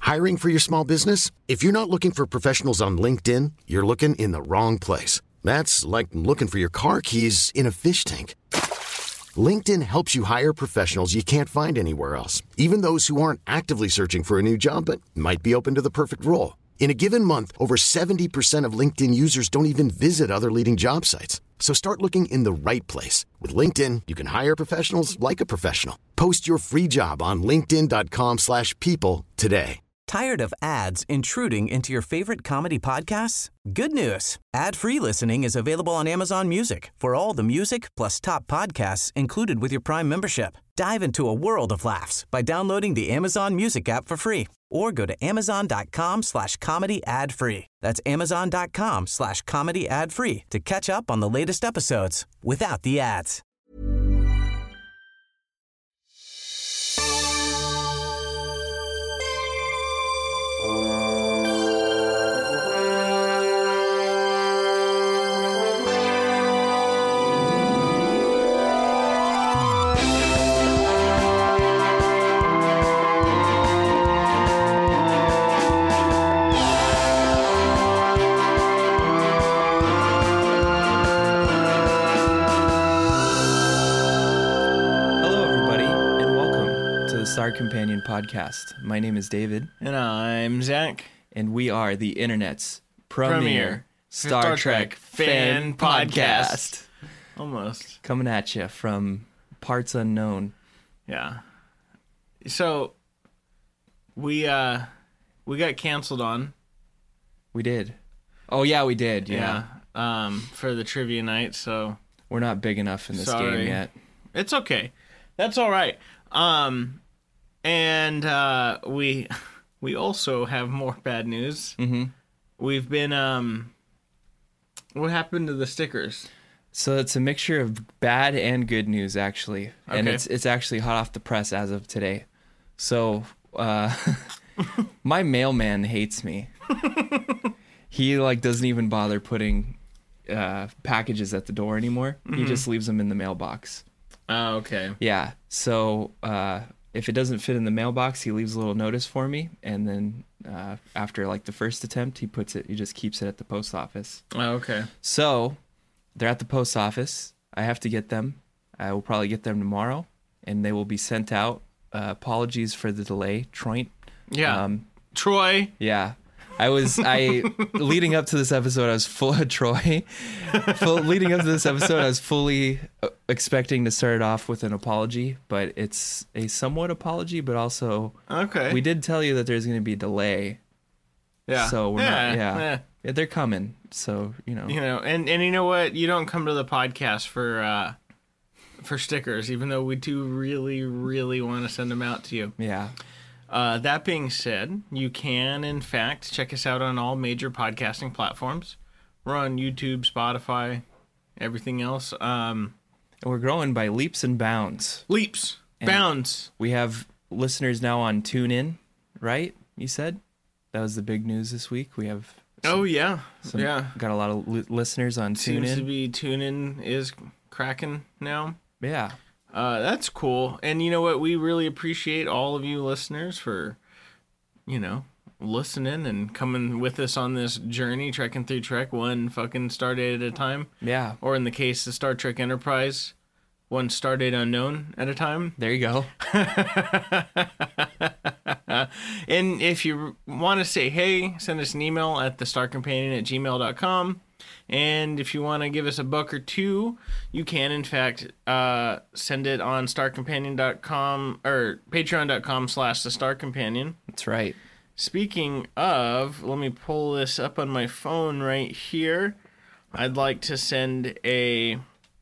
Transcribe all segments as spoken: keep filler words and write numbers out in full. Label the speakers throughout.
Speaker 1: Hiring for your small business? If you're not looking for professionals on LinkedIn, you're looking in the wrong place. That's like looking for your car keys in a fish tank. LinkedIn helps you hire professionals you can't find anywhere else, even those who aren't actively searching for a new job but might be open to the perfect role. In a given month, over seventy percent of LinkedIn users don't even visit other leading job sites. So start looking in the right place. With LinkedIn, you can hire professionals like a professional. Post your free job on linkedin.com slash people today.
Speaker 2: Tired of ads intruding into your favorite comedy podcasts? Good news. Ad-free listening is available on Amazon Music for all the music plus top podcasts included with your Prime membership. Dive into a world of laughs by downloading the Amazon Music app for free or go to amazon.com slash comedy ad free. That's amazon.com slash comedy ad free to catch up on the latest episodes without the ads.
Speaker 3: Star Companion podcast. My name is David.
Speaker 4: And I'm Zach.
Speaker 3: And we are the internet's premier,
Speaker 4: premier
Speaker 3: Star, Star Trek, Trek fan podcast. podcast.
Speaker 4: Almost.
Speaker 3: Coming at you from parts unknown.
Speaker 4: Yeah. So, we uh, we got canceled on.
Speaker 3: We did. Oh, yeah, we did. Yeah.
Speaker 4: yeah. Um, for the trivia night, so.
Speaker 3: We're not big enough in this
Speaker 4: sorry.
Speaker 3: game yet.
Speaker 4: It's okay. That's all right. Um... And uh, we we also have more bad news.
Speaker 3: Mm-hmm.
Speaker 4: We've been um, what happened to the stickers?
Speaker 3: So it's a mixture of bad and good news, actually, okay. And it's it's actually hot off the press as of today. So uh, my mailman hates me. He like doesn't even bother putting uh, packages at the door anymore. Mm-hmm. He just leaves them in the mailbox.
Speaker 4: Oh, okay.
Speaker 3: Yeah. So. Uh, If it doesn't fit in the mailbox, he leaves a little notice for me, and then uh, after like the first attempt, he puts it. He just keeps it at the post office.
Speaker 4: Oh, okay.
Speaker 3: So they're at the post office. I have to get them. I will probably get them tomorrow, and they will be sent out. Uh, apologies for the delay, Troy.
Speaker 4: Yeah. Um, Troy.
Speaker 3: Yeah. I was I leading up to this episode. I was full of Troy. Full, leading up to this episode, I was fully expecting to start off with an apology, but it's a somewhat apology. But also,
Speaker 4: okay,
Speaker 3: we did tell you that there's going to be a delay.
Speaker 4: Yeah.
Speaker 3: So we're
Speaker 4: yeah,
Speaker 3: not. Yeah.
Speaker 4: yeah.
Speaker 3: yeah. They're coming. So you know.
Speaker 4: You know, and and you know what? You don't come to the podcast for uh, for stickers, even though we do really, really want to send them out to you.
Speaker 3: Yeah.
Speaker 4: Uh, that being said, you can, in fact, check us out on all major podcasting platforms. We're on YouTube, Spotify, everything else. Um,
Speaker 3: and we're growing by leaps and bounds.
Speaker 4: Leaps,
Speaker 3: and
Speaker 4: bounds.
Speaker 3: We have listeners now on TuneIn, right? You said? That was the big news this week. We have...
Speaker 4: Some, oh, yeah.
Speaker 3: Some,
Speaker 4: yeah.
Speaker 3: Got a lot of li- listeners on TuneIn.
Speaker 4: Seems to be TuneIn is cracking now.
Speaker 3: Yeah.
Speaker 4: Uh, that's cool. And you know what? We really appreciate all of you listeners for, you know, listening and coming with us on this journey, trekking through Trek one fucking star date at a time.
Speaker 3: Yeah.
Speaker 4: Or in the case of Star Trek Enterprise, one star date unknown at a time.
Speaker 3: There you go.
Speaker 4: And if you want to say hey, send us an email at the star companion at gmail dot com. And if you want to give us a buck or two, you can, in fact, uh, send it on star companion dot com or patreon dot com slash the star companion.
Speaker 3: That's right.
Speaker 4: Speaking of, let me pull this up on my phone right here. I'd like to send a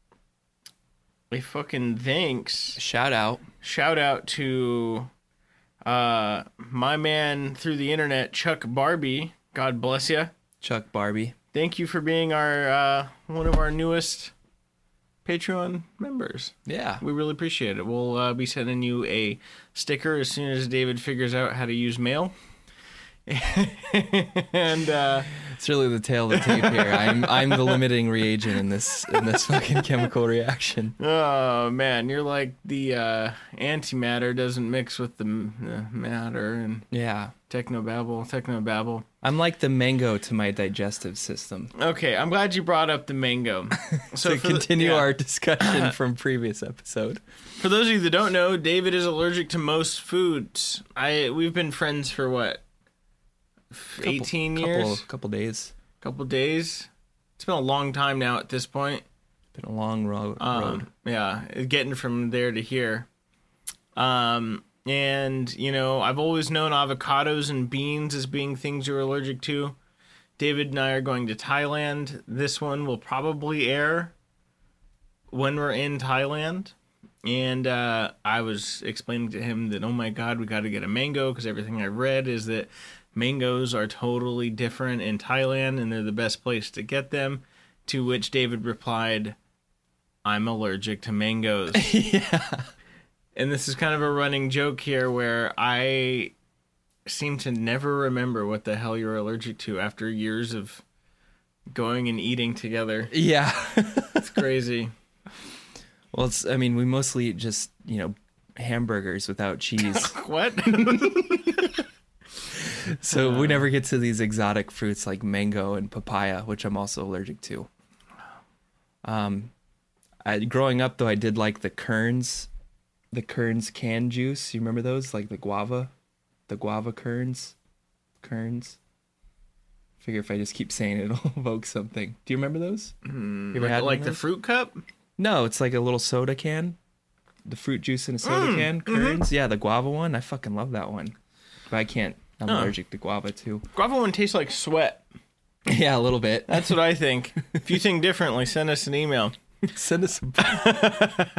Speaker 4: a fucking thanks.
Speaker 3: Shout out.
Speaker 4: Shout out to uh, my man through the internet, Chuck Barbie. God bless you.
Speaker 3: Chuck Barbie.
Speaker 4: Thank you for being our uh, one of our newest Patreon members.
Speaker 3: Yeah.
Speaker 4: We really appreciate it. We'll uh, be sending you a sticker as soon as David figures out how to use mail. and uh,
Speaker 3: it's really the tail of the tape here. I'm I'm the limiting reagent in this in this fucking chemical reaction.
Speaker 4: Oh man, you're like the uh, antimatter doesn't mix with the uh, matter and
Speaker 3: yeah,
Speaker 4: technobabble, technobabble.
Speaker 3: I'm like the mango to my digestive system.
Speaker 4: Okay, I'm glad you brought up the mango.
Speaker 3: So to continue the, yeah. our discussion from previous episode.
Speaker 4: For those of you that don't know, David is allergic to most foods. I we've been friends for what?
Speaker 3: Couple,
Speaker 4: eighteen
Speaker 3: couple,
Speaker 4: years?
Speaker 3: Couple days.
Speaker 4: Couple days. It's been a long time now at this point.
Speaker 3: Been a long road.
Speaker 4: Um,
Speaker 3: road.
Speaker 4: Yeah, getting from there to here. Um, and, you know, I've always known avocados and beans as being things you're allergic to. David and I are going to Thailand. This one will probably air when we're in Thailand. And uh, I was explaining to him that, oh my God, we got to get a mango because everything I've read is that mangoes are totally different in Thailand and they're the best place to get them. To which David replied, I'm allergic to mangoes.
Speaker 3: Yeah.
Speaker 4: And this is kind of a running joke here where I seem to never remember what the hell you're allergic to after years of going and eating together.
Speaker 3: Yeah.
Speaker 4: It's crazy.
Speaker 3: Well, it's, I mean, we mostly eat just, you know, hamburgers without cheese.
Speaker 4: What?
Speaker 3: So we never get to these exotic fruits like mango and papaya, which I'm also allergic to. Um, I, growing up, though, I did like the Kerns, the Kerns canned juice. You remember those? Like the guava, the guava Kerns, Kerns. Figure if I just keep saying it, it'll evoke something. Do you remember those?
Speaker 4: Mm, you ever like had like the fruit cup?
Speaker 3: No, it's like a little soda can. The fruit juice in a soda
Speaker 4: mm,
Speaker 3: can. Kerns.
Speaker 4: Mm-hmm.
Speaker 3: Yeah, the guava one. I fucking love that one. But I can't. I'm oh. allergic to guava too.
Speaker 4: Guava one tastes like sweat.
Speaker 3: Yeah, a little bit.
Speaker 4: That's what I think. If you think differently, send us an email.
Speaker 3: Send us a...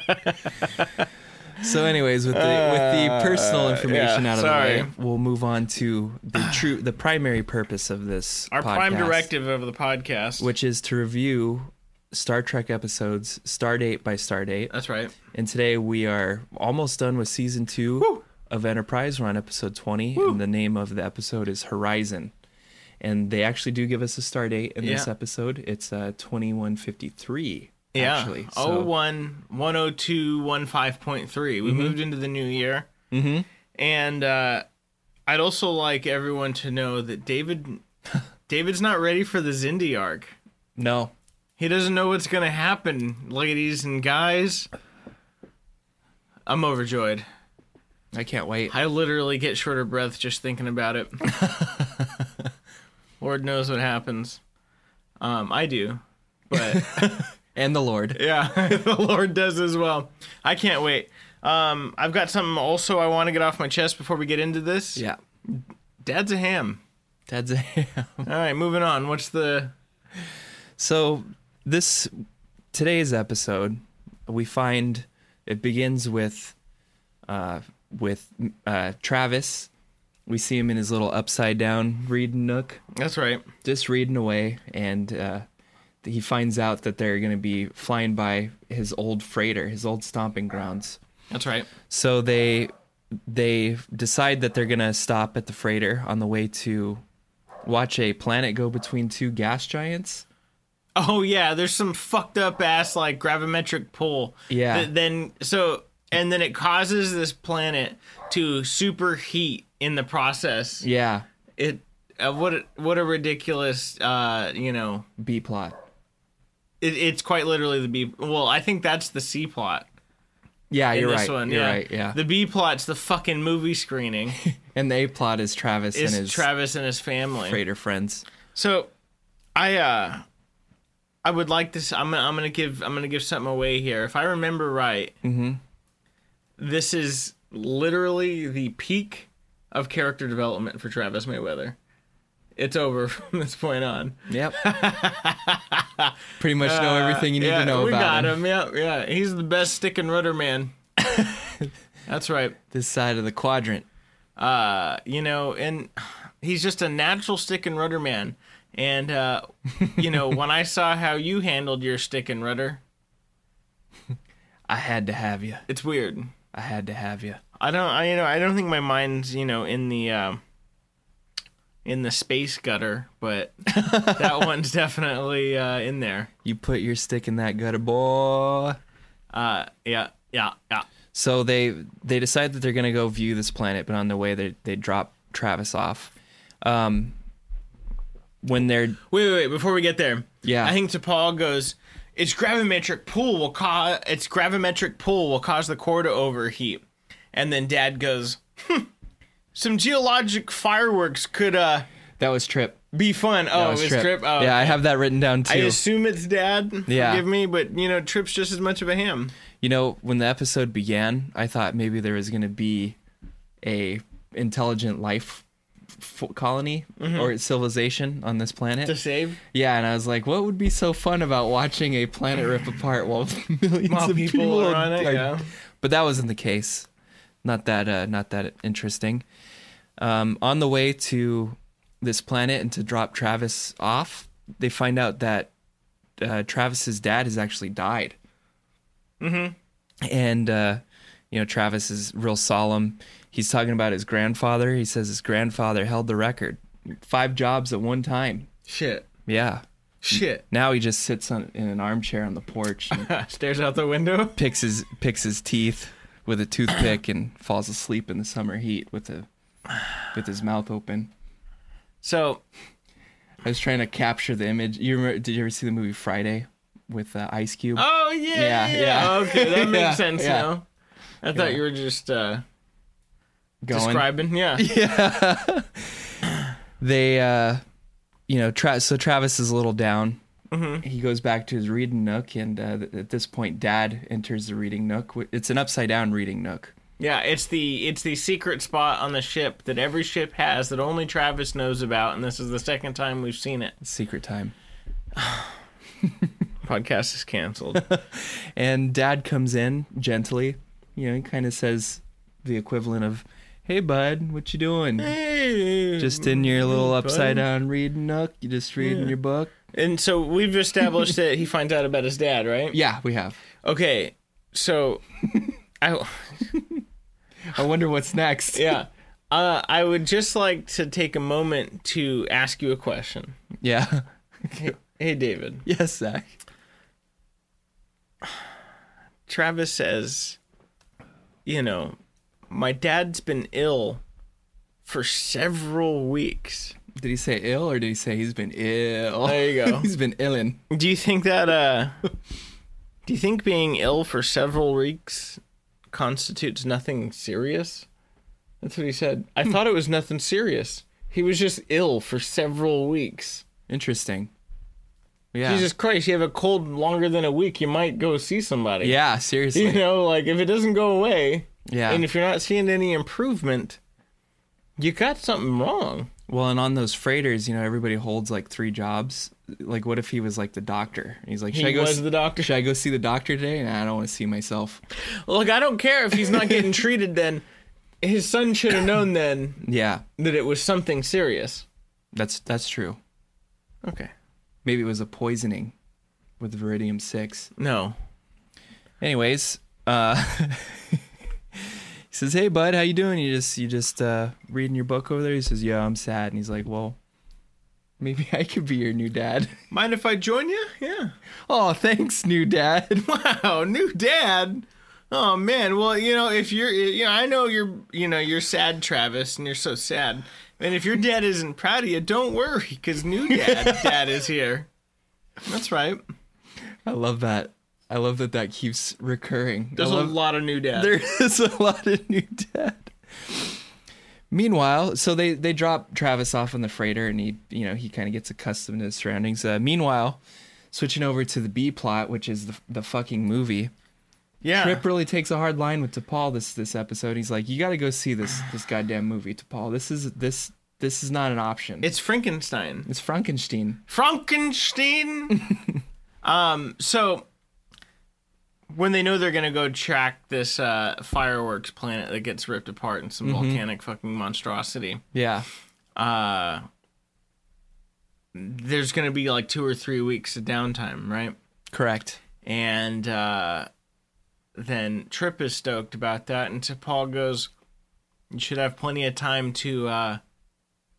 Speaker 3: So anyways, with the with the personal information uh, yeah, out of sorry. the way, we'll move on to the true the primary purpose of this
Speaker 4: Our
Speaker 3: podcast,
Speaker 4: prime directive of the podcast,
Speaker 3: which is to review Star Trek episodes Stardate by Stardate.
Speaker 4: That's right.
Speaker 3: And today we are almost done with season two Woo! of Enterprise. We're on episode twenty,
Speaker 4: Woo!
Speaker 3: and the name of the episode is Horizon. And they actually do give us a star date in yeah. this episode. It's uh, twenty-one fifty-three,
Speaker 4: yeah.
Speaker 3: actually.
Speaker 4: So. oh one one oh two fifteen point three. We mm-hmm. moved into the new year.
Speaker 3: Mm-hmm.
Speaker 4: And uh, I'd also like everyone to know that David, David's not ready for the Xindi arc.
Speaker 3: No.
Speaker 4: He doesn't know what's going to happen, ladies and guys. I'm overjoyed.
Speaker 3: I can't wait.
Speaker 4: I literally get short of breath just thinking about it. Lord knows what happens. Um, I do, but
Speaker 3: and the Lord,
Speaker 4: yeah, the Lord does as well. I can't wait. Um, I've got something also I want to get off my chest before we get into this.
Speaker 3: Yeah,
Speaker 4: Dad's a ham.
Speaker 3: Dad's a ham.
Speaker 4: All right, moving on. What's the?
Speaker 3: So this today's episode, we find it begins with, uh, with uh, Travis. We see him in his little upside down reading nook.
Speaker 4: That's right.
Speaker 3: Just reading away, and uh, he finds out that they're going to be flying by his old freighter, his old stomping grounds.
Speaker 4: That's right.
Speaker 3: So they they decide that they're going to stop at the freighter on the way to watch a planet go between two gas giants.
Speaker 4: Oh yeah, there's some fucked up ass like gravimetric pull.
Speaker 3: Yeah.
Speaker 4: Th- then so and then it causes this planet to superheat in the process.
Speaker 3: Yeah.
Speaker 4: It uh, what a, what a ridiculous uh, you know,
Speaker 3: B plot.
Speaker 4: It, it's quite literally the B. Well, I think that's the C plot.
Speaker 3: Yeah, you're right.
Speaker 4: One.
Speaker 3: You're
Speaker 4: yeah.
Speaker 3: right. Yeah.
Speaker 4: The B plot's the fucking movie screening.
Speaker 3: And the A plot is Travis
Speaker 4: is
Speaker 3: and his
Speaker 4: Travis and his family.
Speaker 3: Freighter friends.
Speaker 4: So, I uh, I would like to. I'm gonna I'm gonna give I'm gonna give something away here. If I remember right,
Speaker 3: mm-hmm.
Speaker 4: this is literally the peak of character development for Travis Mayweather. It's over from this point on.
Speaker 3: Yep. Pretty much know everything you need
Speaker 4: uh, yeah,
Speaker 3: to know
Speaker 4: we
Speaker 3: about
Speaker 4: got
Speaker 3: him.
Speaker 4: him. Yeah, yeah. He's the best stick and rudder man. That's right.
Speaker 3: This side of the quadrant.
Speaker 4: Uh, you know, and he's just a natural stick and rudder man. And, uh, you know, when I saw how you handled your stick and rudder,
Speaker 3: I had to have you.
Speaker 4: It's weird.
Speaker 3: I had to have you.
Speaker 4: I don't, I, you know, I don't think my mind's, you know, in the, uh, in the space gutter, but that one's definitely uh, in there.
Speaker 3: You put your stick in that gutter, boy.
Speaker 4: Uh, yeah, yeah, yeah.
Speaker 3: So they they decide that they're going to go view this planet, but on the way they they drop Travis off. Um, when they're
Speaker 4: wait, wait, wait, before we get there,
Speaker 3: yeah,
Speaker 4: I think T'Pol goes, "Its gravimetric pull will cause its gravimetric pull will cause the core to overheat," and then Dad goes, hm, "Some geologic fireworks could uh."
Speaker 3: That was Trip.
Speaker 4: Be fun. Oh,
Speaker 3: was
Speaker 4: it was
Speaker 3: Trip.
Speaker 4: Trip. Oh,
Speaker 3: yeah,
Speaker 4: okay.
Speaker 3: I have that written down too.
Speaker 4: I assume it's Dad.
Speaker 3: Yeah.
Speaker 4: Forgive me, but you know, Trip's just as much of a ham.
Speaker 3: You know, when the episode began, I thought maybe there was going to be a intelligent life f- colony mm-hmm. or civilization on this planet
Speaker 4: to save.
Speaker 3: Yeah, and I was like, what would be so fun about watching a planet rip apart while millions
Speaker 4: while
Speaker 3: of
Speaker 4: people,
Speaker 3: people
Speaker 4: are on it?
Speaker 3: Are,
Speaker 4: yeah,
Speaker 3: but that wasn't the case. Not that, uh, not that interesting. Um, on the way to this planet and to drop Travis off, they find out that uh, Travis's dad has actually died.
Speaker 4: Mm-hmm.
Speaker 3: And, uh, you know, Travis is real solemn. He's talking about his grandfather. He says his grandfather held the record. Five jobs at one time.
Speaker 4: Shit.
Speaker 3: Yeah.
Speaker 4: Shit.
Speaker 3: Now he just sits on, in an armchair on the porch. And
Speaker 4: stares out the window.
Speaker 3: Picks his, picks his teeth with a toothpick and falls asleep in the summer heat with a, with his mouth open.
Speaker 4: So,
Speaker 3: I was trying to capture the image. You remember, did you ever see the movie Friday with uh, Ice Cube?
Speaker 4: Oh, yeah,
Speaker 3: yeah.
Speaker 4: yeah.
Speaker 3: yeah.
Speaker 4: Okay, that makes
Speaker 3: yeah,
Speaker 4: sense
Speaker 3: yeah.
Speaker 4: now. I thought
Speaker 3: yeah.
Speaker 4: you were just uh,
Speaker 3: Going.
Speaker 4: describing. Yeah.
Speaker 3: Yeah. They, uh, you know, Tra- so Travis is a little down.
Speaker 4: Mm-hmm.
Speaker 3: He goes back to his reading nook, and uh, at this point, Dad enters the reading nook. It's an upside-down reading nook.
Speaker 4: Yeah, it's the it's the secret spot on the ship that every ship has that only Travis knows about, and this is the second time we've seen it.
Speaker 3: Secret time.
Speaker 4: Podcast is canceled.
Speaker 3: And Dad comes in gently. You know, he kind of says the equivalent of, "Hey, bud, what you doing?
Speaker 4: Hey,
Speaker 3: just in your little
Speaker 4: bud.
Speaker 3: upside-down reading nook? You just reading
Speaker 4: Yeah.
Speaker 3: your book?"
Speaker 4: And so we've established that he finds out about his dad, right?
Speaker 3: Yeah, we have.
Speaker 4: Okay, so I...
Speaker 3: I wonder what's next.
Speaker 4: Yeah. Uh, I would just like to take a moment to ask you a question.
Speaker 3: Yeah.
Speaker 4: Hey, hey, David.
Speaker 3: Yes, Zach.
Speaker 4: Travis says, you know, my dad's been ill for several weeks.
Speaker 3: Did he say ill or did he say he's been ill?
Speaker 4: There you go.
Speaker 3: He's been illin'.
Speaker 4: Do you think that, uh, do you think being ill for several weeks constitutes nothing serious? That's what he said. I thought it was nothing serious. He was just ill for several weeks.
Speaker 3: Interesting. Yeah.
Speaker 4: Jesus Christ, you have a cold longer than a week, you might go see somebody.
Speaker 3: Yeah, seriously.
Speaker 4: You know, like if it doesn't go away,
Speaker 3: yeah.
Speaker 4: and if you're not seeing any improvement, you got something wrong.
Speaker 3: Well, and on those freighters, you know, everybody holds like three jobs. Like, what if he was like the doctor? He's like, should
Speaker 4: He
Speaker 3: I go
Speaker 4: was
Speaker 3: s-
Speaker 4: the doctor?
Speaker 3: Should I go see the doctor today? Nah, I don't want to see myself.
Speaker 4: Look, I don't care if he's not getting treated then. His son should have known then
Speaker 3: Yeah,
Speaker 4: that it was something serious.
Speaker 3: that's that's true.
Speaker 4: Okay.
Speaker 3: Maybe it was a poisoning with Veridium six.
Speaker 4: No.
Speaker 3: Anyways, uh, he says, "Hey, bud, how you doing? You just you just uh, reading your book over there?" He says, "Yeah, I'm sad." And he's like, "Well, maybe I could be your new dad."
Speaker 4: Mind if I join you? Yeah.
Speaker 3: Oh, thanks, new dad.
Speaker 4: Wow, new dad. Oh man, well, you know, if you're, you know, I know you're, you know, you're sad, Travis, and you're so sad. And if your dad isn't proud of you, don't worry, because new dad, dad is here. That's right.
Speaker 3: I love that. I love that that keeps recurring.
Speaker 4: There's
Speaker 3: I love,
Speaker 4: a lot of new dads.
Speaker 3: There is a lot of new dad. Meanwhile, so they, they drop Travis off on the freighter, and he, you know, he kind of gets accustomed to his surroundings. Uh, meanwhile, switching over to the B plot, which is the the fucking movie.
Speaker 4: Yeah.
Speaker 3: Trip really takes a hard line with T'Pol this this episode. He's like, "You got to go see this this goddamn movie, T'Pol. This is this this is not an option.
Speaker 4: It's Frankenstein.
Speaker 3: It's Frankenstein."
Speaker 4: Frankenstein. um. So when they know they're gonna go track this uh, fireworks planet that gets ripped apart in some
Speaker 3: Mm-hmm.
Speaker 4: volcanic fucking monstrosity,
Speaker 3: Yeah.
Speaker 4: uh, there's gonna be like two or three weeks of downtime, right?
Speaker 3: Correct.
Speaker 4: And uh, then Trip is stoked about that, and T'Pol goes, "You should have plenty of time to uh,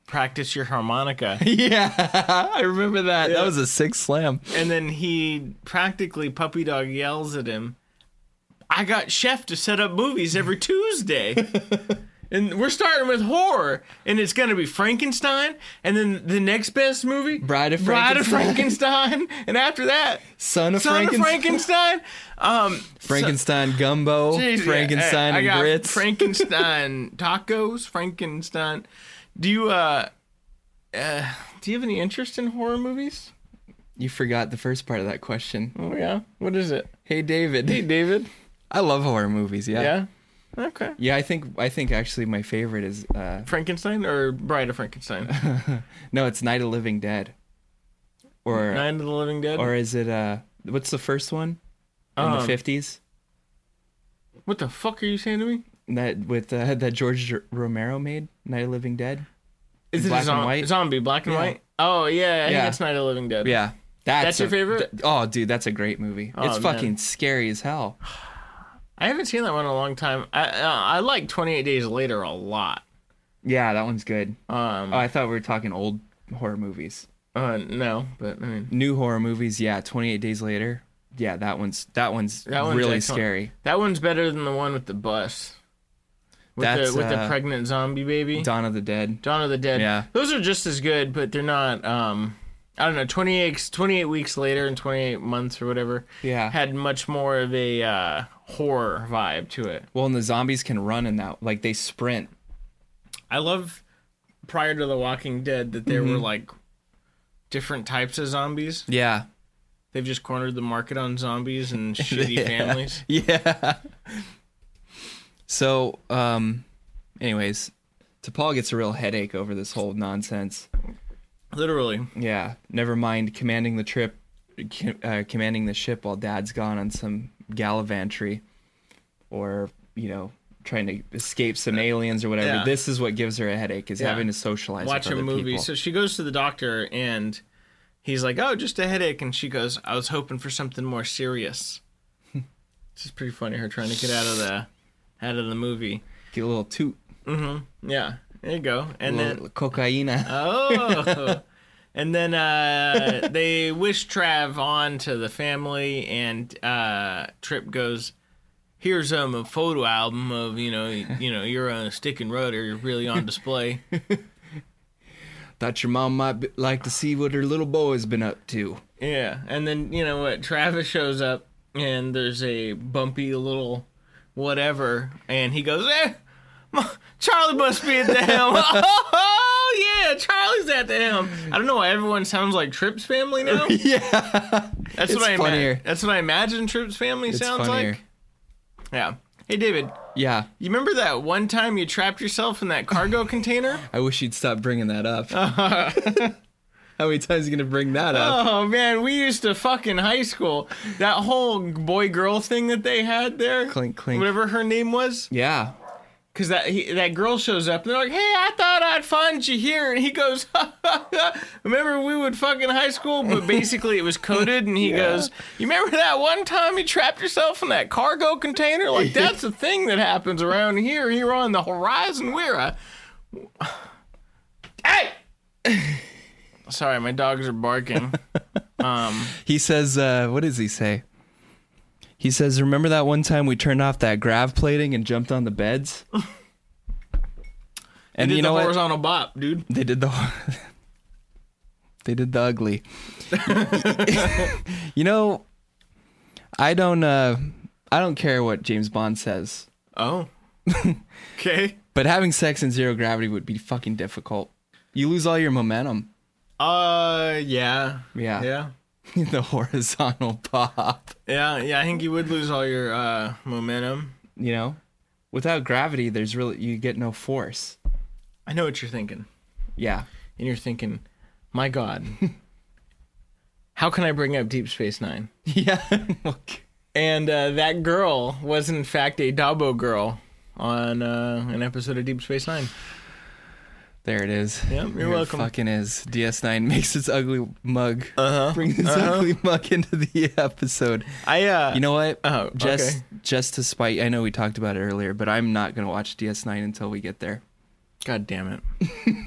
Speaker 4: practice your harmonica.
Speaker 3: Yeah, I remember that.
Speaker 4: Yeah.
Speaker 3: That was a sick slam.
Speaker 4: And then he practically, Puppy Dog yells at him, I got Chef to set up movies every Tuesday. And we're starting with horror, and it's going to be Frankenstein, and then the next best movie,
Speaker 3: Bride of
Speaker 4: Bride of
Speaker 3: Frankenstein.
Speaker 4: Frankenstein, and after that,
Speaker 3: Son of
Speaker 4: Son
Speaker 3: Frankenstein.
Speaker 4: of Frankenstein. Um,
Speaker 3: Frankenstein gumbo,
Speaker 4: Jeez,
Speaker 3: Frankenstein
Speaker 4: I, I
Speaker 3: and
Speaker 4: got
Speaker 3: grits.
Speaker 4: Frankenstein tacos, Frankenstein. Do you uh, uh, do you have any interest in horror movies?
Speaker 3: You forgot the first part of that question.
Speaker 4: Oh yeah, what is it?
Speaker 3: Hey, David.
Speaker 4: Hey, David.
Speaker 3: I love horror movies. Yeah.
Speaker 4: Yeah. Okay.
Speaker 3: Yeah, I think I think actually my favorite is uh,
Speaker 4: Frankenstein or Bride of Frankenstein?
Speaker 3: no, it's Night of the Living Dead. Or
Speaker 4: Night of the Living Dead.
Speaker 3: or is it uh what's the first one? In
Speaker 4: Um,
Speaker 3: the fifties?
Speaker 4: What the fuck are you saying to me?
Speaker 3: That with uh, that George Romero made, Night of the Living Dead?
Speaker 4: Is it
Speaker 3: Black
Speaker 4: a
Speaker 3: and
Speaker 4: zom-
Speaker 3: white?
Speaker 4: zombie? Black and
Speaker 3: Yeah.
Speaker 4: white. Oh yeah, I
Speaker 3: Yeah.
Speaker 4: think it's Night of the Living Dead.
Speaker 3: Yeah. That's,
Speaker 4: That's your
Speaker 3: a-
Speaker 4: favorite?
Speaker 3: th- oh, dude, that's a great movie.
Speaker 4: Oh,
Speaker 3: it's
Speaker 4: man.
Speaker 3: fucking scary as hell.
Speaker 4: I haven't seen that one in a long time. I uh, I like twenty-eight Days Later a lot.
Speaker 3: Yeah, that one's good.
Speaker 4: Um,
Speaker 3: Oh, I thought we were talking old horror movies.
Speaker 4: uh, no, but I mean
Speaker 3: New horror movies, yeah, twenty-eight Days Later. Yeah, that one's that one's,
Speaker 4: That one's
Speaker 3: really
Speaker 4: excellent.
Speaker 3: scary.
Speaker 4: that one's better than the one with the bus. With
Speaker 3: That's,
Speaker 4: the with the
Speaker 3: uh,
Speaker 4: pregnant zombie baby.
Speaker 3: Dawn of the Dead.
Speaker 4: Dawn of the Dead.
Speaker 3: Yeah.
Speaker 4: Those are just as good, but they're not. Um, I don't know. twenty-eight, twenty-eight weeks later and twenty-eight months or whatever.
Speaker 3: Yeah.
Speaker 4: Had much more of a uh, horror vibe to it.
Speaker 3: Well, and the zombies can run in that, like they sprint.
Speaker 4: I love prior to The Walking Dead that there
Speaker 3: Mm-hmm.
Speaker 4: were like different types of zombies.
Speaker 3: Yeah.
Speaker 4: They've just cornered the market on zombies and shitty
Speaker 3: Yeah.
Speaker 4: families.
Speaker 3: Yeah. So, um, anyways, T'Pol gets a real headache over this whole nonsense.
Speaker 4: Literally.
Speaker 3: Yeah. Never mind commanding the trip, uh, commanding the ship while Dad's gone on some gallivantry, or you know, trying to escape some aliens or whatever.
Speaker 4: Yeah.
Speaker 3: This is what gives her a headache: is
Speaker 4: Yeah.
Speaker 3: having to socialize
Speaker 4: Watch
Speaker 3: with
Speaker 4: a
Speaker 3: other
Speaker 4: movie.
Speaker 3: people.
Speaker 4: So she goes to the doctor and he's like, "Oh, just a headache." And she goes, "I was hoping for something more serious." This is pretty funny. Her trying to get out of the out of the movie.
Speaker 3: Get a little toot,
Speaker 4: Mm-hmm. Yeah. There you go.
Speaker 3: a
Speaker 4: And
Speaker 3: little
Speaker 4: then
Speaker 3: cocaina.
Speaker 4: oh, and then uh, they wish Trav on to the family, and uh, Trip goes, "Here's um, a photo album of you know you know you're on a stick and rudder. You're really on display."
Speaker 3: Thought your mom might be, like to see what her little boy's been up to.
Speaker 4: Yeah, and then you know what? Travis shows up, and there's a bumpy little whatever, and he goes, "Eh, Ma- Charlie must be at the helm." Oh yeah, Charlie's at the helm. I don't know why everyone sounds like Tripp's family now.
Speaker 3: Yeah.
Speaker 4: That's
Speaker 3: It's
Speaker 4: what I
Speaker 3: funnier.
Speaker 4: imagine. That's what I imagine Tripp's family
Speaker 3: It's
Speaker 4: sounds
Speaker 3: funnier.
Speaker 4: like. Yeah. Hey David,
Speaker 3: Yeah.
Speaker 4: you remember that one time you trapped yourself in that cargo container?
Speaker 3: I wish you'd stop bringing that up. How many times are you going to bring that up?
Speaker 4: Oh man, we used to fuck in high school. That whole boy girl thing that they had there.
Speaker 3: Clink, clink.
Speaker 4: Whatever her name was.
Speaker 3: Yeah.
Speaker 4: Because that he, that girl shows up and they're like, "Hey, I thought I'd find you here," and he goes, "Remember we would fuck in high school?" But basically it was coded, and he goes, "You remember that one time you trapped yourself in that cargo container? Like that's a thing that happens around here, here on the horizon. We're a hey." Sorry, my dogs are barking. Um,
Speaker 3: He says, uh, what does he say? He says, remember that one time we turned off that grav plating and jumped on the beds? And
Speaker 4: did
Speaker 3: you know
Speaker 4: the
Speaker 3: what?
Speaker 4: horizontal bop, dude.
Speaker 3: They did the They did the ugly. You know, I don't uh I don't care what James Bond says,
Speaker 4: Oh, okay.
Speaker 3: but having sex in zero gravity would be fucking difficult. You lose all your momentum.
Speaker 4: Uh, yeah,
Speaker 3: Yeah.
Speaker 4: yeah.
Speaker 3: The horizontal pop.
Speaker 4: Yeah, yeah, I think you would lose all your uh, momentum.
Speaker 3: You know? Without gravity, there's really you get no force.
Speaker 4: I know what you're thinking.
Speaker 3: Yeah.
Speaker 4: And you're thinking, my God, how can I bring up Deep Space Nine?
Speaker 3: Yeah. Okay.
Speaker 4: And uh, that girl was, in fact, a Dabo girl on uh, an episode of Deep Space Nine.
Speaker 3: There it is.
Speaker 4: Yep, you're
Speaker 3: There it
Speaker 4: welcome.
Speaker 3: Fucking is. D S nine makes its ugly mug.
Speaker 4: Uh-huh.
Speaker 3: Brings its
Speaker 4: Uh-huh.
Speaker 3: ugly mug into the episode.
Speaker 4: I, uh...
Speaker 3: You know what?
Speaker 4: Oh,
Speaker 3: just
Speaker 4: okay.
Speaker 3: just to spite, I know we talked about it earlier, but I'm not gonna watch D S nine until we get there.
Speaker 4: God damn it.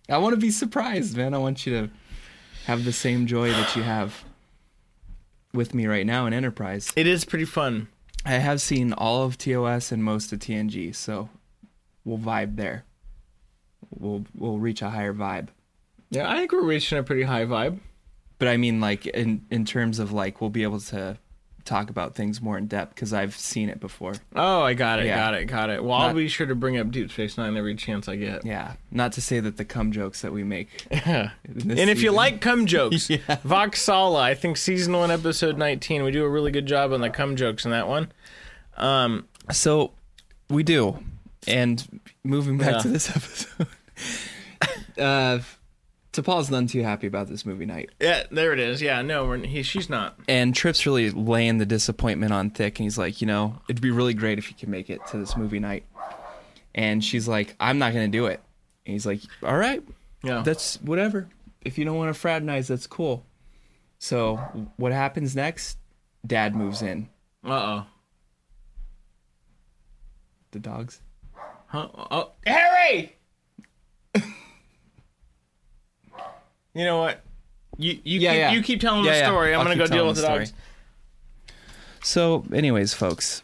Speaker 3: I want to be surprised, man. I want you to have the same joy that you have with me right now in Enterprise.
Speaker 4: It is pretty fun.
Speaker 3: I have seen all of T O S and most of T N G, so we'll vibe there. We'll we'll reach a higher vibe.
Speaker 4: Yeah, I think we're reaching a pretty high vibe.
Speaker 3: But I mean, like, in, in terms of, like, we'll be able to talk about things more in depth because I've seen it before.
Speaker 4: Oh, I got it,
Speaker 3: Yeah.
Speaker 4: got it, got it. Well,
Speaker 3: Not-
Speaker 4: I'll be sure to bring up Deep Space Nine every chance I get.
Speaker 3: Yeah. Not to say that the cum jokes that we make.
Speaker 4: Yeah.
Speaker 3: in
Speaker 4: And
Speaker 3: this
Speaker 4: if you
Speaker 3: season-
Speaker 4: like cum jokes, Voxala, I think season one, episode nineteen, we do a really good job on the cum jokes in that one. Um,
Speaker 3: So, we do. And moving back
Speaker 4: Yeah.
Speaker 3: to this episode. uh, T'Pol's none too happy about this movie night.
Speaker 4: yeah, there it is. Yeah, no, we're, he, she's not.
Speaker 3: And Trip's really laying the disappointment on thick, and he's like, you know, it'd be really great if you could make it to this movie night. And she's like, I'm not going to do it. And he's like, all right,
Speaker 4: Yeah.
Speaker 3: that's whatever. If you don't want to fraternize, that's cool. So what happens next? Dad moves in.
Speaker 4: Uh-oh.
Speaker 3: The dogs.
Speaker 4: Huh? Oh, Harry! You know what? You you
Speaker 3: Yeah,
Speaker 4: keep,
Speaker 3: yeah.
Speaker 4: you keep telling
Speaker 3: Yeah,
Speaker 4: the
Speaker 3: yeah.
Speaker 4: story. I'm
Speaker 3: I'll
Speaker 4: gonna
Speaker 3: keep
Speaker 4: go deal
Speaker 3: telling
Speaker 4: with the
Speaker 3: the
Speaker 4: dogs.
Speaker 3: story. So, anyways, folks,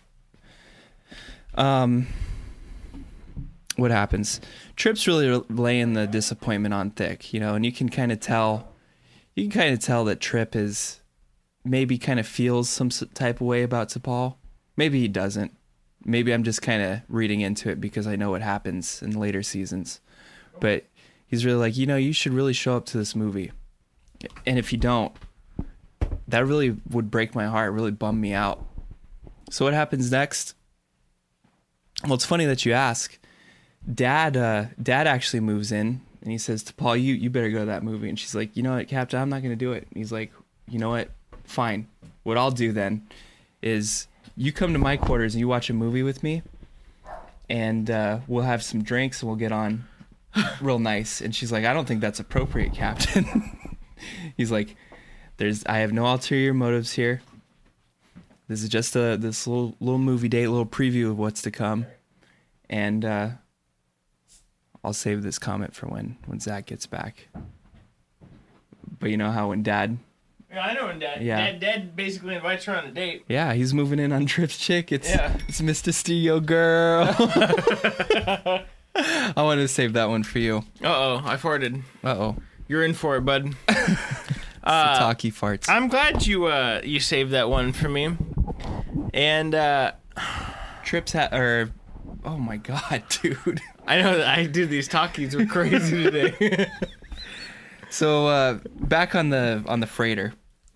Speaker 3: um, what happens? Trip's really laying the disappointment on thick, you know, and you can kind of tell, you can kind of tell that Trip is maybe kind of feels some s- type of way about T'Pol. Maybe he doesn't. Maybe I'm just kind of reading into it because I know what happens in later seasons. But he's really like, you know, you should really show up to this movie. And if you don't, that really would break my heart, really bum me out. So what happens next? Well, it's funny that you ask. Dad, uh, Dad actually moves in, and he says to Paul, "You, you better go to that movie." And she's like, "You know what, Captain? I'm not going to do it." And he's like, "You know what? Fine. What I'll do then is you come to my quarters and you watch a movie with me, and uh, we'll have some drinks and we'll get on real nice." And she's like, "I don't think that's appropriate, Captain." He's like, "There's, I have no ulterior motives here. This is just a this little little movie date, little preview of what's to come, and uh, I'll save this comment for when when Zach gets back." But you know how when Dad,
Speaker 4: Yeah, I know when Dad.
Speaker 3: Yeah.
Speaker 4: Dad, Dad basically invites her on a date.
Speaker 3: yeah, he's moving in on Trip's chick. It's
Speaker 4: Yeah.
Speaker 3: it's Mister Studio Girl. I wanted to save that one for you.
Speaker 4: Uh oh, I farted.
Speaker 3: Uh oh,
Speaker 4: You're in for it, bud.
Speaker 3: uh, talkie farts.
Speaker 4: I'm glad you uh you saved that one for me. And uh
Speaker 3: Trip's hat or oh my god, dude.
Speaker 4: I know that I do these talkies were crazy today.
Speaker 3: So uh, back on the on the freighter,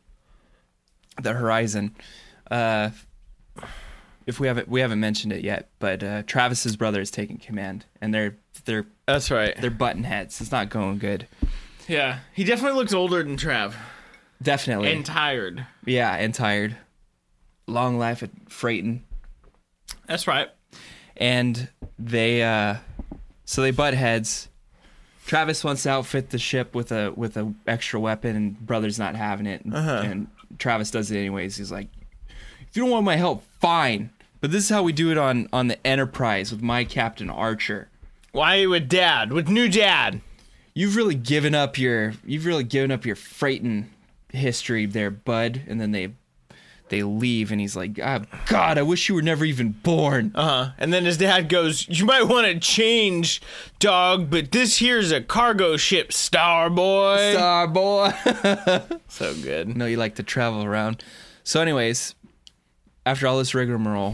Speaker 3: the Horizon. Uh, if we haven't we haven't mentioned it yet, but uh, Travis's brother is taking command, and they're they're
Speaker 4: That's right.
Speaker 3: they're button heads. It's not going good.
Speaker 4: Yeah, he definitely looks older than Trav.
Speaker 3: Definitely.
Speaker 4: And tired.
Speaker 3: Yeah, and tired. Long life at freighting.
Speaker 4: That's right.
Speaker 3: And they uh, so they butt heads. Travis wants to outfit the ship with a with a extra weapon, and brother's not having it. And,
Speaker 4: Uh-huh.
Speaker 3: and Travis does it anyways. He's like, "If you don't want my help, fine. But this is how we do it on on the Enterprise with my Captain Archer.
Speaker 4: Why with Dad? With new Dad?
Speaker 3: You've really given up your you've really given up your freighting history there, bud." And then they they leave, and he's like, "Ah, God, I wish you were never even born."
Speaker 4: Uh huh. And then his dad goes, "You might want to change, dog, but this here's a cargo ship, Star Boy."
Speaker 3: Star boy.
Speaker 4: So good.
Speaker 3: No, you like to travel around. So, anyways, after all this rigmarole,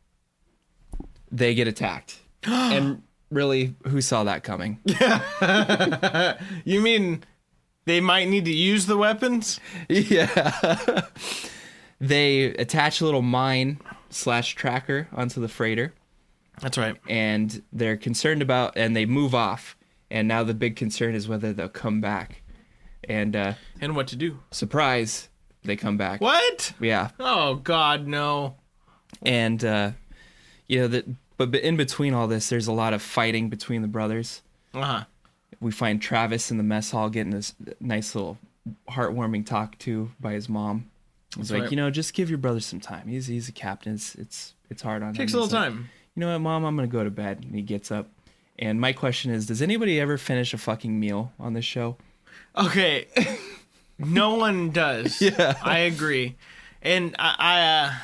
Speaker 3: they get attacked. And really, who saw that coming?
Speaker 4: You mean they might need to use the weapons?
Speaker 3: Yeah. They attach a little mine slash tracker onto the freighter,
Speaker 4: That's right.
Speaker 3: and they're concerned about, and they move off. And now the big concern is whether they'll come back. And uh,
Speaker 4: And what to do?
Speaker 3: surprise, they come back.
Speaker 4: What?
Speaker 3: Yeah.
Speaker 4: Oh, God, no.
Speaker 3: And uh, you know that, but in between all this, there's a lot of fighting between the brothers.
Speaker 4: Uh huh.
Speaker 3: We find Travis in the mess hall getting this nice little heartwarming talk to by his mom. He's
Speaker 4: That's
Speaker 3: like,
Speaker 4: right.
Speaker 3: you know, just give your brother some time. He's he's a captain. It's it's, it's hard on him.
Speaker 4: Takes a
Speaker 3: He's
Speaker 4: little
Speaker 3: like,
Speaker 4: time.
Speaker 3: You know what, Mom? I'm gonna go to bed. And he gets up, And my question is, does anybody ever finish a fucking meal on this show?
Speaker 4: Okay. No one does.
Speaker 3: Yeah.
Speaker 4: I agree. And I, I, uh,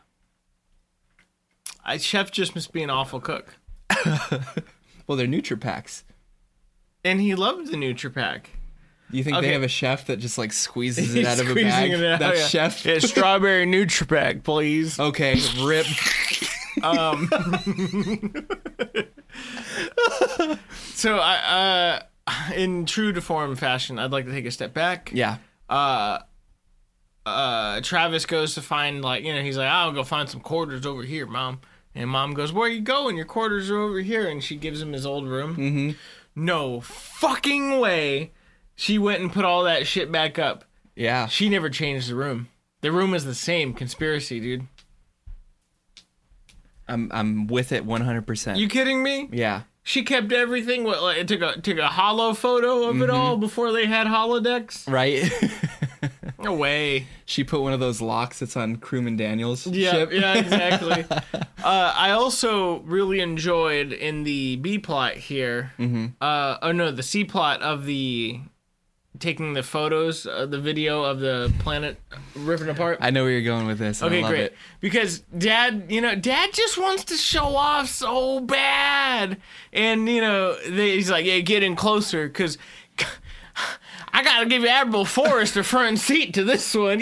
Speaker 4: I Chef just must be an awful cook.
Speaker 3: Well, they're NutriPacks.
Speaker 4: And he loved the NutriPack.
Speaker 3: Do you think
Speaker 4: Okay.
Speaker 3: they have a chef that just like squeezes it
Speaker 4: He's
Speaker 3: out of a
Speaker 4: squeezing
Speaker 3: bag?
Speaker 4: it out,
Speaker 3: That's
Speaker 4: yeah.
Speaker 3: chef.
Speaker 4: Yeah, strawberry NutriPack, please.
Speaker 3: Okay, rip.
Speaker 4: Um, so I, uh, in true to form fashion, I'd like to take a step back.
Speaker 3: Yeah.
Speaker 4: Uh, uh, Travis goes to find, like, you know, he's like, I'll go find some quarters over here, Mom. And Mom goes, where are you going? Your quarters are over here. And she gives him his old room.
Speaker 3: Mm-hmm.
Speaker 4: No fucking way she went and put all that shit back up.
Speaker 3: Yeah.
Speaker 4: She never changed the room. The room is the same. Conspiracy, dude.
Speaker 3: I'm I'm with it one hundred percent.
Speaker 4: You kidding me?
Speaker 3: Yeah.
Speaker 4: She kept everything. What, like, it took a took a hollow photo of it all before they had holodecks.
Speaker 3: Right?
Speaker 4: No way.
Speaker 3: She put one of those locks that's on Crewman Daniels'
Speaker 4: Yeah,
Speaker 3: ship.
Speaker 4: yeah, exactly. uh, I also really enjoyed in the B plot here. Mm-hmm. Uh, oh no, the C plot of the taking the photos, uh, the video of the planet ripping apart.
Speaker 3: I know where you're going with this. And
Speaker 4: Okay,
Speaker 3: I love
Speaker 4: great.
Speaker 3: it.
Speaker 4: Because Dad, you know, Dad just wants to show off so bad, and you know, they, he's like, "Yeah, get in closer, because I gotta give you Admiral Forrest a front seat to this one.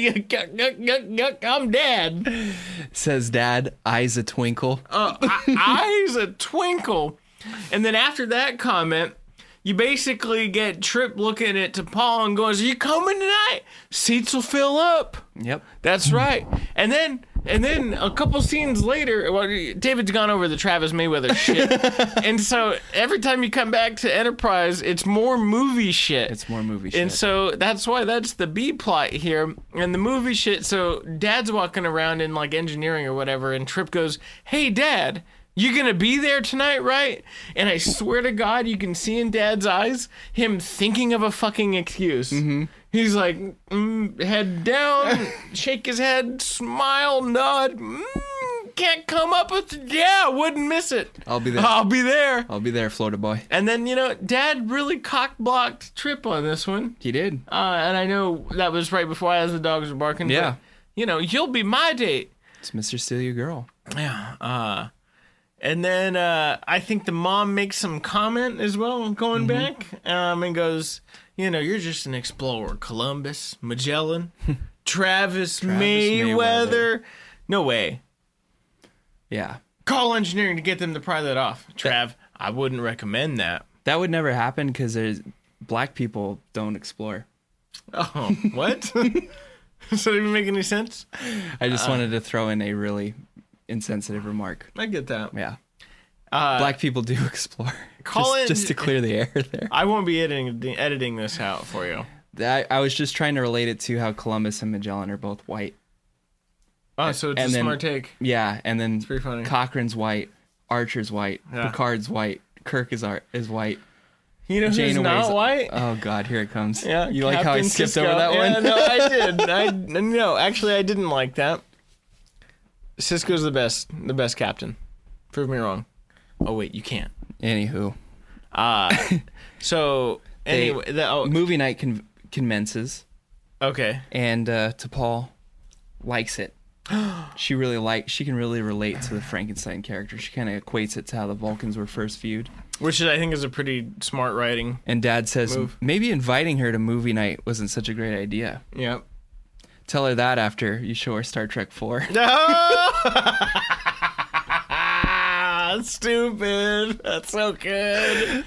Speaker 4: I'm Dad."
Speaker 3: Says Dad, eyes a twinkle.
Speaker 4: Uh, eyes a twinkle, and then after that comment, you basically get Trip looking at T'Pol and goes, "Are you coming tonight? Seats will fill up."
Speaker 3: Yep.
Speaker 4: That's right. And then and then a couple scenes later, well, David's gone over the Travis Mayweather shit. And so every time you come back to Enterprise, it's more movie shit.
Speaker 3: It's more movie shit.
Speaker 4: And so that's why that's the B plot here. And the movie shit, so Dad's walking around in like engineering or whatever, and Trip goes, "Hey, Dad, you gonna be there tonight, right?" And I swear to God, you can see in Dad's eyes him thinking of a fucking excuse. Mm-hmm. He's like, mm, head down, shake his head, smile, nod. Mm, can't come up with, yeah, wouldn't miss it.
Speaker 3: I'll be there.
Speaker 4: I'll be there.
Speaker 3: I'll be there, Florida boy.
Speaker 4: And then, you know, Dad really cock-blocked Trip on this one.
Speaker 3: He did.
Speaker 4: Uh, and I know that was right before As the Dogs Were Barking.
Speaker 3: Yeah.
Speaker 4: But, you know, you'll be my date.
Speaker 3: It's Mister Steal Your Girl.
Speaker 4: Yeah. Uh, and then uh, I think the mom makes some comment as well going
Speaker 3: Mm-hmm.
Speaker 4: back um, and goes, you know, you're just an explorer. Columbus, Magellan, Travis,
Speaker 3: Travis
Speaker 4: Mayweather.
Speaker 3: Mayweather.
Speaker 4: No way.
Speaker 3: Yeah.
Speaker 4: Call engineering to get them to pry that off. Trav, I wouldn't recommend that.
Speaker 3: That would never happen because there's black people don't explore.
Speaker 4: Oh, what? Does that even make any sense?
Speaker 3: I just
Speaker 4: Uh,
Speaker 3: wanted to throw in a really insensitive remark.
Speaker 4: I get that.
Speaker 3: Yeah.
Speaker 4: Uh,
Speaker 3: Black people do explore.
Speaker 4: Call
Speaker 3: just,
Speaker 4: in-
Speaker 3: just to clear the air there.
Speaker 4: I won't be editing editing this out for you.
Speaker 3: I, I was just trying to relate it to how Columbus and Magellan are both white.
Speaker 4: Oh, so it's
Speaker 3: And
Speaker 4: a
Speaker 3: then-
Speaker 4: smart take.
Speaker 3: Yeah, and then
Speaker 4: pretty funny.
Speaker 3: Cochrane's white, Archer's white,
Speaker 4: Yeah.
Speaker 3: Picard's white, Kirk is art is white.
Speaker 4: You know who's
Speaker 3: Janeway's
Speaker 4: not white?
Speaker 3: Oh God, here it comes.
Speaker 4: Yeah,
Speaker 3: you like how I
Speaker 4: Captain
Speaker 3: skipped
Speaker 4: Sisko.
Speaker 3: over that
Speaker 4: Yeah,
Speaker 3: one?
Speaker 4: no, I did. I no, actually, I didn't like that. Sisko's the best, the best captain. Prove me wrong. Oh wait, you can't.
Speaker 3: Anywho,
Speaker 4: Uh so
Speaker 3: They-
Speaker 4: anyway, the, oh,
Speaker 3: movie night con- commences,
Speaker 4: okay.
Speaker 3: and uh, T'Pol likes it. She really like. She can really relate to the Frankenstein character. She kind of equates it to how the Vulcans were first viewed.
Speaker 4: Which is, I think, is a pretty smart writing.
Speaker 3: And Dad says
Speaker 4: Move.
Speaker 3: maybe inviting her to movie night wasn't such a great idea.
Speaker 4: Yep.
Speaker 3: Tell her that after you show her Star Trek four.
Speaker 4: No! Stupid. That's so good.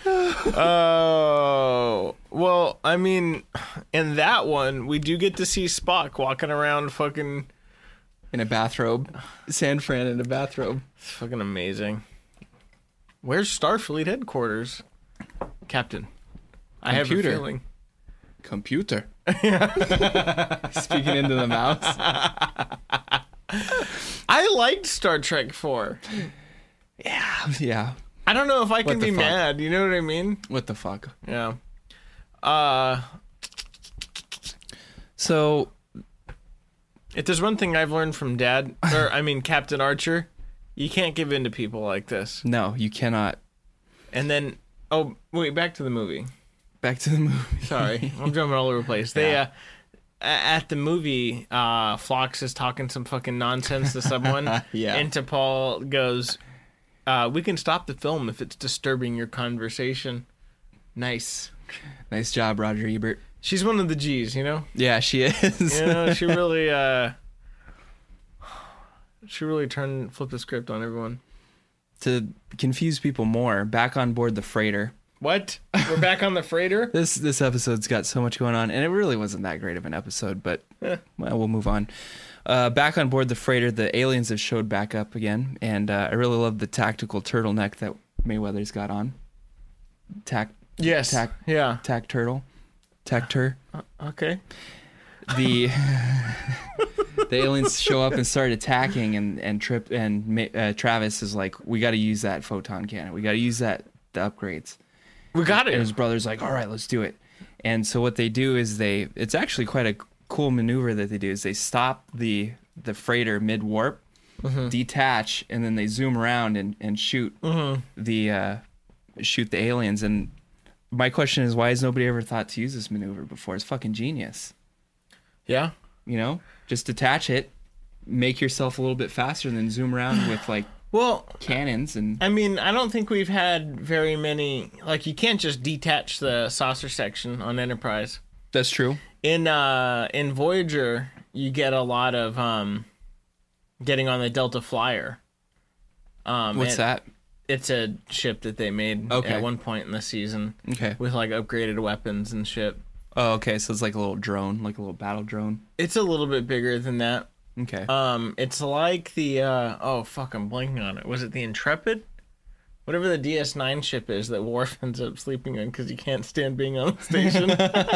Speaker 4: Oh. Well, I mean, in that one, we do get to see Spock walking around fucking...
Speaker 3: In a bathrobe. San Fran in a bathrobe.
Speaker 4: It's fucking amazing. Where's Starfleet headquarters? Captain. I have a
Speaker 3: Computer.
Speaker 4: feeling.
Speaker 3: Computer. Speaking into the mouse.
Speaker 4: I liked Star Trek four.
Speaker 3: Yeah. Yeah.
Speaker 4: I don't know if I can
Speaker 3: What the
Speaker 4: be
Speaker 3: fuck?
Speaker 4: mad. You know what I mean?
Speaker 3: What the fuck?
Speaker 4: Yeah. Uh,
Speaker 3: So
Speaker 4: if there's one thing I've learned from Dad, or I mean Captain Archer, you can't give in to people like this.
Speaker 3: no, you cannot.
Speaker 4: And then, oh, wait, back to the movie.
Speaker 3: Back to the movie.
Speaker 4: Sorry, I'm jumping all over the place. They, yeah. uh, at the movie, uh, Phlox is talking some fucking nonsense to someone.
Speaker 3: Yeah.
Speaker 4: And T'Pol goes, uh, we can stop the film if it's disturbing your conversation. Nice.
Speaker 3: Nice job, Roger Ebert.
Speaker 4: She's one of the G's, you know?
Speaker 3: Yeah, she is.
Speaker 4: You know, she really, uh, she really turned, flipped the script on everyone.
Speaker 3: To confuse people more, back on board the freighter.
Speaker 4: What? We're back on the freighter?
Speaker 3: This this episode's got so much going on, and it really wasn't that great of an episode, but
Speaker 4: Eh.
Speaker 3: well, we'll move on. Uh, back on board the freighter, the aliens have showed back up again, and uh, I really love the tactical turtleneck that Mayweather's got on. Tac.
Speaker 4: Yes.
Speaker 3: Tac.
Speaker 4: Yeah.
Speaker 3: Tac turtle. Tac tur.
Speaker 4: Uh, okay.
Speaker 3: The the aliens show up and start attacking, and and Trip and uh, Travis is like, we got to use that photon cannon. We got to use that the upgrades.
Speaker 4: We got it.
Speaker 3: And his brother's like, all right, let's do it. And so what they do is they, it's actually quite a cool maneuver that they do, is they stop the the freighter mid warp, mm-hmm. detach, and then they zoom around and, and shoot mm-hmm. the uh, shoot the aliens. And my question is, why has nobody ever thought to use this maneuver before? It's fucking genius.
Speaker 4: Yeah.
Speaker 3: You know, just detach it, make yourself a little bit faster, and then zoom around with like
Speaker 4: well
Speaker 3: cannons. And
Speaker 4: I mean, I don't think we've had very many, like, you can't just detach the saucer section on Enterprise.
Speaker 3: That's true.
Speaker 4: In uh in Voyager, you get a lot of um getting on the Delta Flyer. Um
Speaker 3: What's that?
Speaker 4: It's a ship that they made
Speaker 3: okay.
Speaker 4: at one point in the season.
Speaker 3: Okay.
Speaker 4: With like upgraded weapons and shit.
Speaker 3: Oh, okay. So it's like a little drone, like a little battle drone.
Speaker 4: It's a little bit bigger than that.
Speaker 3: Okay.
Speaker 4: Um, it's like the uh oh fuck, I'm blanking on it. Was it the Intrepid? Whatever the D S nine ship is that Worf ends up sleeping in because he can't stand being on the station.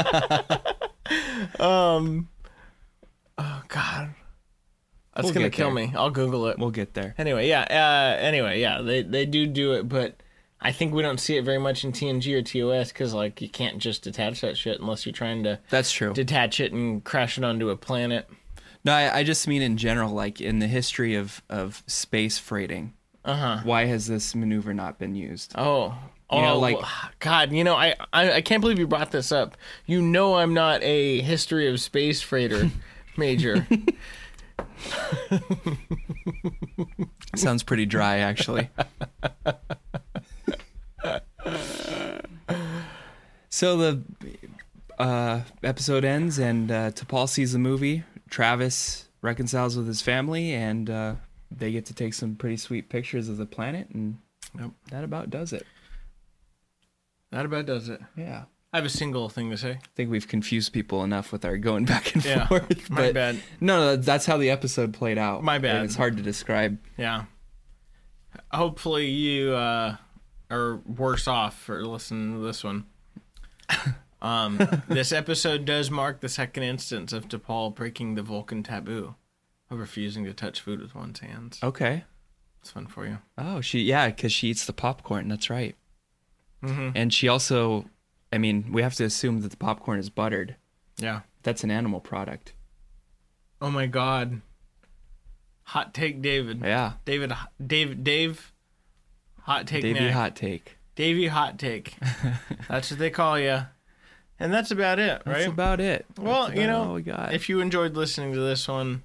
Speaker 4: um, oh god, that's
Speaker 3: We'll
Speaker 4: gonna
Speaker 3: get
Speaker 4: kill
Speaker 3: there.
Speaker 4: me. I'll Google it.
Speaker 3: We'll get there.
Speaker 4: Anyway, yeah. Uh, anyway, yeah. They they do do it, but I think we don't see it very much in T N G or T O S because like you can't just detach that shit unless you're trying to.
Speaker 3: That's true.
Speaker 4: Detach it and crash it onto a planet.
Speaker 3: No, I, I just mean in general, like in the history of, of space freighting.
Speaker 4: Uh-huh.
Speaker 3: Why has this maneuver not been used?
Speaker 4: Oh,
Speaker 3: You
Speaker 4: oh,
Speaker 3: know, like-
Speaker 4: God, you know, I, I, I can't believe you brought this up. You know, I'm not a history of space freighter major.
Speaker 3: Sounds pretty dry, actually. So the uh, episode ends, and uh, T'Pol sees the movie. Travis reconciles with his family, and uh, they get to take some pretty sweet pictures of the planet, and
Speaker 4: Yep.
Speaker 3: that about does it.
Speaker 4: That about does it.
Speaker 3: Yeah.
Speaker 4: I have a single thing to say.
Speaker 3: I think we've confused people enough with our going back and
Speaker 4: Yeah,
Speaker 3: forth.
Speaker 4: my
Speaker 3: but
Speaker 4: bad.
Speaker 3: No, no, that's how the episode played out.
Speaker 4: My bad.
Speaker 3: And it's hard to describe.
Speaker 4: Yeah. Hopefully you uh, are worse off for listening to this one. Um, this episode does mark the second instance of T'Pol breaking the Vulcan taboo of refusing to touch food with one's hands.
Speaker 3: Okay.
Speaker 4: It's fun for you.
Speaker 3: Oh, she yeah, because she eats the popcorn. That's right.
Speaker 4: Mm-hmm.
Speaker 3: And she also, I mean, we have to assume that the popcorn is buttered.
Speaker 4: Yeah.
Speaker 3: That's an animal product.
Speaker 4: Oh my God. Hot take, David.
Speaker 3: Yeah.
Speaker 4: David, Dave, Dave. Hot take.
Speaker 3: Davey
Speaker 4: Nick.
Speaker 3: hot take.
Speaker 4: Davey hot take. That's what they call you. And that's about it, right?
Speaker 3: That's about it.
Speaker 4: Well,
Speaker 3: That's
Speaker 4: you
Speaker 3: about
Speaker 4: know,
Speaker 3: all we got.
Speaker 4: if you enjoyed listening to this one,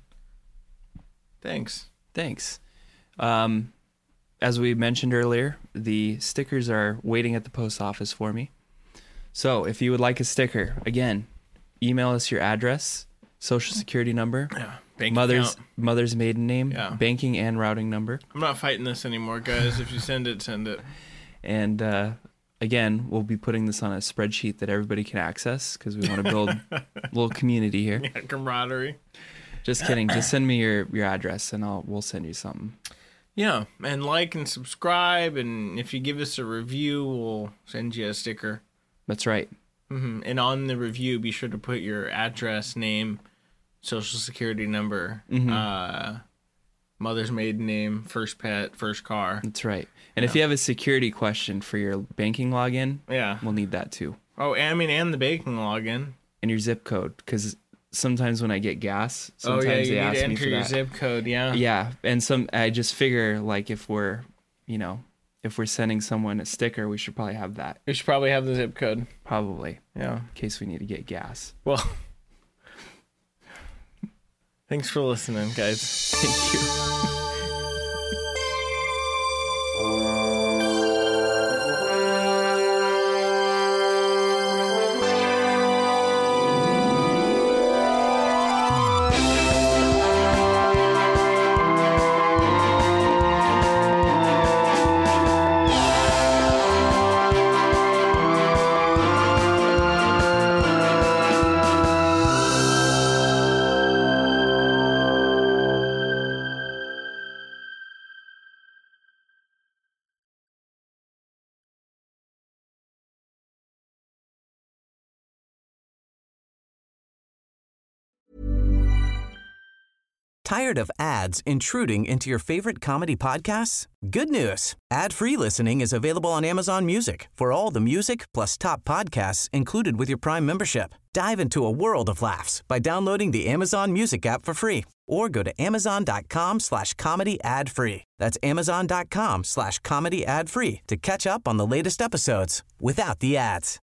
Speaker 4: thanks.
Speaker 3: Thanks. Um, as we mentioned earlier, the stickers are waiting at the post office for me. So if you would like a sticker, again, email us your address, social security number,
Speaker 4: Yeah. Bank
Speaker 3: mother's
Speaker 4: account.
Speaker 3: mother's maiden name,
Speaker 4: Yeah.
Speaker 3: banking and routing number,
Speaker 4: I'm not fighting this anymore, guys. If you send it, send it.
Speaker 3: and uh, again, we'll be putting this on a spreadsheet that everybody can access because we want to build a little community here.
Speaker 4: Yeah, camaraderie.
Speaker 3: Just kidding. Just send me your, your address and I'll we'll send you something.
Speaker 4: Yeah, and like and subscribe, and if you give us a review, we'll send you a sticker.
Speaker 3: That's right.
Speaker 4: Mm-hmm. And on the review, be sure to put your address, name, social security number,
Speaker 3: Mm-hmm.
Speaker 4: uh, mother's maiden name, first pet, first car.
Speaker 3: That's right. And if you have a security question for your banking login,
Speaker 4: Yeah.
Speaker 3: we'll need that too.
Speaker 4: Oh, I mean, and the banking login.
Speaker 3: And your zip code, because sometimes when I get gas, sometimes
Speaker 4: oh yeah, you
Speaker 3: they
Speaker 4: need
Speaker 3: ask
Speaker 4: to
Speaker 3: me
Speaker 4: enter
Speaker 3: for
Speaker 4: your
Speaker 3: that.
Speaker 4: zip code. Yeah.
Speaker 3: Yeah, and some I just figure like if we're, you know, if we're sending someone a sticker, we should probably have that.
Speaker 4: We should probably have the zip code.
Speaker 3: Probably.
Speaker 4: Yeah.
Speaker 3: In case we need to get gas.
Speaker 4: Well, thanks for listening, guys.
Speaker 3: Thank you.
Speaker 2: Tired of ads intruding into your favorite comedy podcasts? Good news. Ad-free listening is available on Amazon Music for all the music plus top podcasts included with your Prime membership. Dive into a world of laughs by downloading the Amazon Music app for free or go to amazon.com slash comedy ad free. That's amazon.com slash comedy ad free to catch up on the latest episodes without the ads.